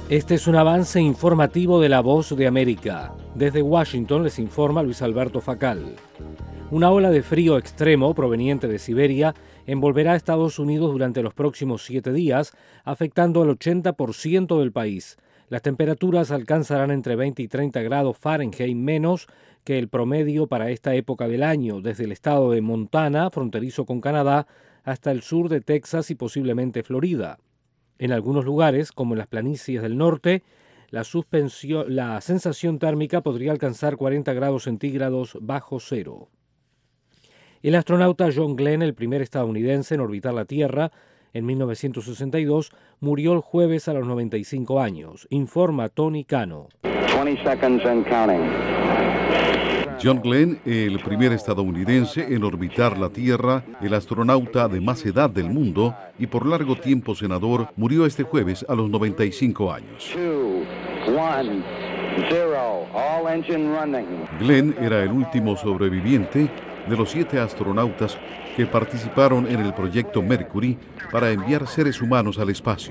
Este es un avance informativo de La Voz de América. Desde Washington les informa Luis Alberto Facal. Una ola de frío extremo proveniente de Siberia envolverá a Estados Unidos durante los próximos 7 días, afectando al 80% del país. Las temperaturas alcanzarán entre 20 y 30 grados Fahrenheit menos que el promedio para esta época del año, desde el estado de Montana, fronterizo con Canadá, hasta el sur de Texas y posiblemente Florida. En algunos lugares, como en las planicies del norte, la sensación térmica podría alcanzar 40 grados centígrados bajo cero. El astronauta John Glenn, el primer estadounidense en orbitar la Tierra, en 1962, murió el jueves a los 95 años, informa Tony Cano. 20 seconds and counting. John Glenn, el primer estadounidense en orbitar la Tierra, el astronauta de más edad del mundo y por largo tiempo senador, murió este jueves a los 95 años. 2, 1, 0. All engine running. Glenn era el último sobreviviente de los 7 astronautas que participaron en el proyecto Mercury para enviar seres humanos al espacio.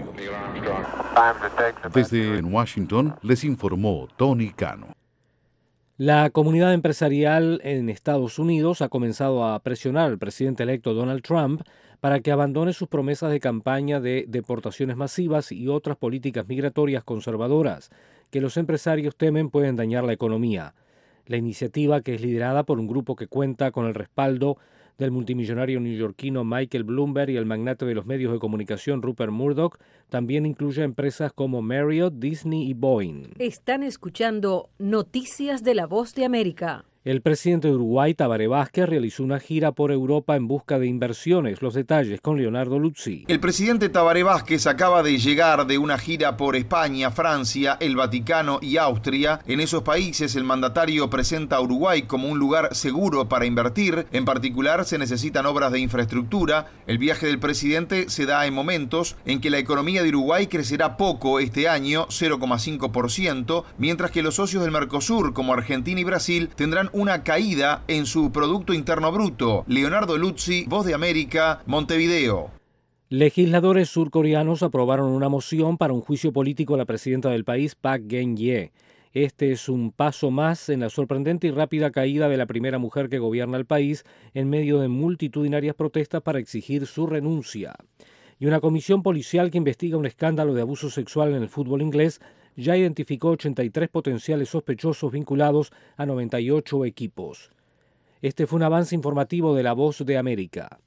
Desde Washington les informó Tony Cano. La comunidad empresarial en Estados Unidos ha comenzado a presionar al presidente electo Donald Trump para que abandone sus promesas de campaña de deportaciones masivas y otras políticas migratorias conservadoras que los empresarios temen pueden dañar la economía. La iniciativa, que es liderada por un grupo que cuenta con el respaldo del multimillonario neoyorquino Michael Bloomberg y el magnate de los medios de comunicación Rupert Murdoch, también incluye empresas como Marriott, Disney y Boeing. Están escuchando Noticias de La Voz de América. El presidente de Uruguay, Tabaré Vázquez, realizó una gira por Europa en busca de inversiones. Los detalles con Leonardo Luzzi. El presidente Tabaré Vázquez acaba de llegar de una gira por España, Francia, el Vaticano y Austria. En esos países el mandatario presenta a Uruguay como un lugar seguro para invertir. En particular se necesitan obras de infraestructura. El viaje del presidente se da en momentos en que la economía de Uruguay crecerá poco este año, 0,5%, mientras que los socios del Mercosur como Argentina y Brasil tendrán una caída en su Producto Interno Bruto. Leonardo Luzzi, Voz de América, Montevideo. Legisladores surcoreanos aprobaron una moción para un juicio político a la presidenta del país, Park Geun-hye. Este es un paso más en la sorprendente y rápida caída de la primera mujer que gobierna el país en medio de multitudinarias protestas para exigir su renuncia. Y una comisión policial que investiga un escándalo de abuso sexual en el fútbol inglés ya identificó 83 potenciales sospechosos vinculados a 98 equipos. Este fue un avance informativo de La Voz de América.